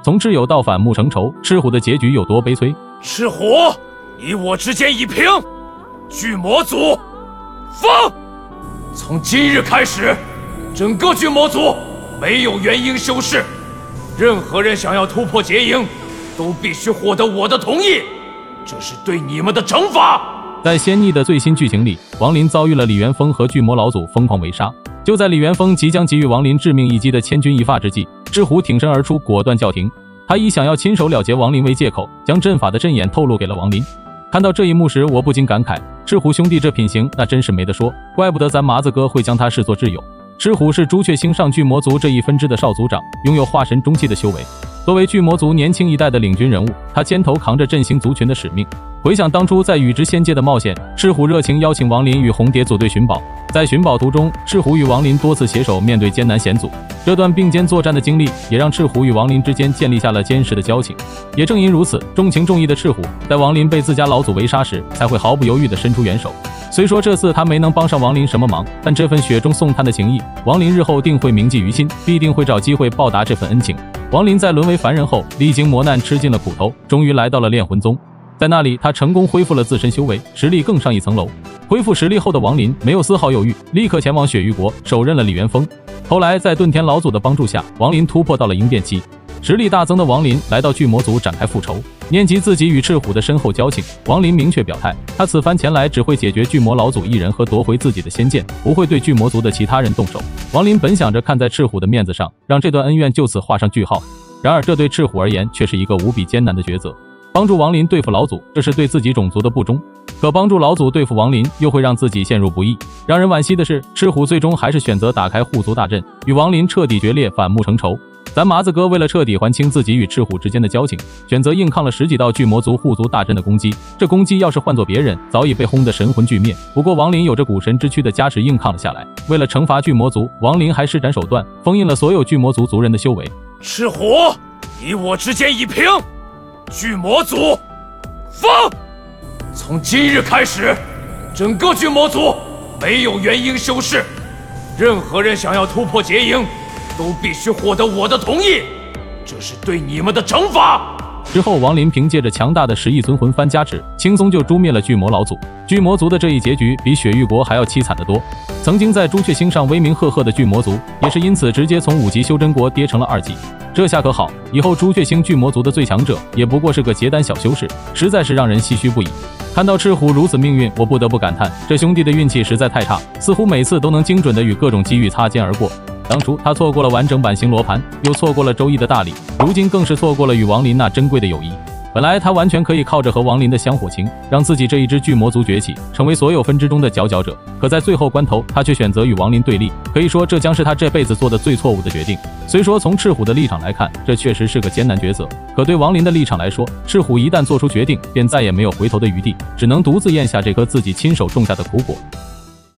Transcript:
从挚友到反目成仇，赤虎的结局有多悲催？ 赤虎，你我之间已平，巨魔族封。从今日开始，整个巨魔族没有元婴修士，任何人想要突破结营，都必须获得我的同意，这是对你们的惩罚。 在仙逆的最新剧情里，王林遭遇了李元峰和巨魔老祖疯狂围杀。就在李元峰即将给予王林致命一击的千钧一发之际，赤虎挺身而出，果断叫停。他以想要亲手了结王林为借口，将阵法的阵眼透露给了王林。看到这一幕时，我不禁感慨，赤虎兄弟这品行那真是没得说，怪不得咱麻子哥会将他视作挚友。赤虎是朱雀星上巨魔族这一分支的少族长，拥有化神中期的修为。作为巨魔族年轻一代的领军人物，他牵头扛着振兴族群的使命。回想当初在与之仙界的冒险，赤虎热情邀请王林与红蝶组队寻宝。在寻宝途中，赤虎与王林多次携手面对艰难险阻，这段并肩作战的经历也让赤虎与王林之间建立下了坚实的交情。也正因如此，重情重义的赤虎在王林被自家老祖围杀时，才会毫不犹豫地伸出援手。虽说这次他没能帮上王林什么忙，但这份雪中送炭的情谊，王林日后定会铭记于心，必定会找机会报答这份恩情。王林在沦为凡人后，历经磨难，吃尽了苦头，终于来到了炼魂宗。在那里，他成功恢复了自身修为，实力更上一层楼。恢复实力后的王林没有丝毫犹豫，立刻前往雪域国手刃了李元峰。后来在遁天老祖的帮助下，王林突破到了银变期，实力大增的王林来到巨魔族展开复仇。念及自己与赤虎的深厚交情，王林明确表态，他此番前来只会解决巨魔老祖一人和夺回自己的仙剑，不会对巨魔族的其他人动手。王林本想着看在赤虎的面子上，让这段恩怨就此画上句号，然而这对赤虎而言却是一个无比艰难的抉择。帮助王林对付老祖，这是对自己种族的不忠；可帮助老祖对付王林，又会让自己陷入不义。让人惋惜的是，赤虎最终还是选择打开护族大阵，与王林彻底决裂，反目成仇。咱麻子哥为了彻底还清自己与赤虎之间的交情，选择硬抗了10几道巨魔族护族大阵的攻击。这攻击要是换做别人，早已被轰得神魂俱灭。不过王林有着古神之躯的加持，硬抗了下来。为了惩罚巨魔族，王林还施展手段，封印了所有巨魔族族人的修为。 赤虎，你我之间已平，巨魔族封。从今日开始，整个巨魔族没有元婴修士，任何人想要突破结营，都必须获得我的同意，这是对你们的惩罚。 之后，王林凭借着强大的10亿尊魂幡加持，轻松就诛灭了巨魔老祖。巨魔族的这一结局比雪域国还要凄惨得多。曾经在朱雀星上威名赫赫的巨魔族，也是因此直接从5级修真国跌成了2级。这下可好，以后朱雀星巨魔族的最强者也不过是个结丹小修士，实在是让人唏嘘不已。看到赤虎如此命运，我不得不感叹，这兄弟的运气实在太差，似乎每次都能精准地与各种机遇擦肩而过。当初他错过了完整版星罗盘，又错过了周易的大礼，如今更是错过了与王林那珍贵的友谊。本来他完全可以靠着和王林的香火情，让自己这一支巨魔族崛起，成为所有分支中的佼佼者。可在最后关头，他却选择与王林对立，可以说这将是他这辈子做的最错误的决定。虽说从赤虎的立场来看，这确实是个艰难抉择，可对王林的立场来说，赤虎一旦做出决定，便再也没有回头的余地，只能独自咽下这颗自己亲手种下的苦果。